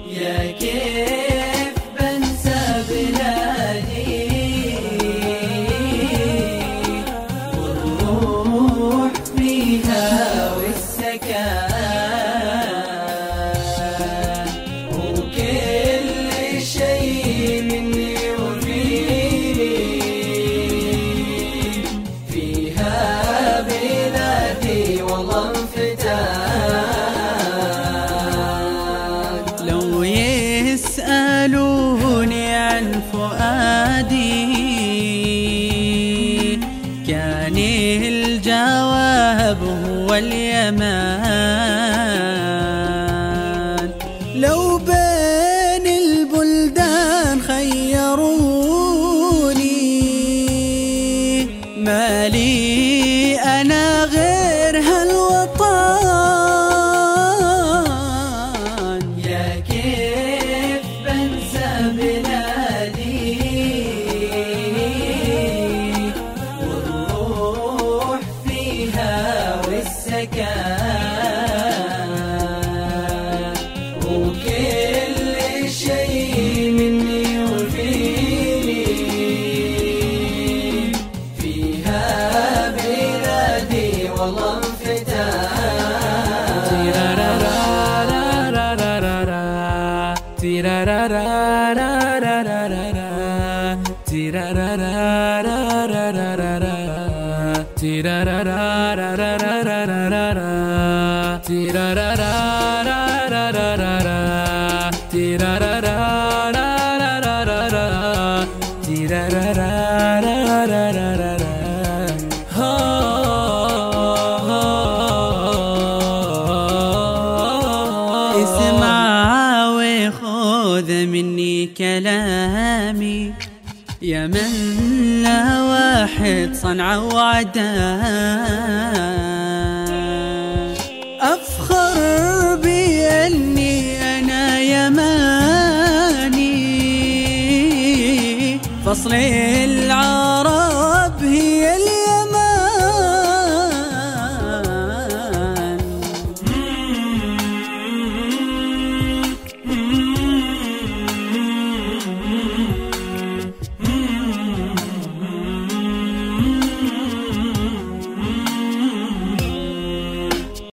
يا كيف بنسى بلادي والروح فيها والسكان وكل شيء مني وفيني فيها بلادي والله انفتاح. لو يسألوني عن فؤادي كان الجواب هو اليمان. لو بين البلدان خيروني ما لي أنا غير هالوطن. يا كيف بنسى بلادي والروح فيها والسكان وكل شيء مني وفيني فيها بلادي والله انفتاح. اسمع وخذ مني كلامي يا من لا واحد صنعة وعدان. أفخر بأني أنا يماني فصل العرب هي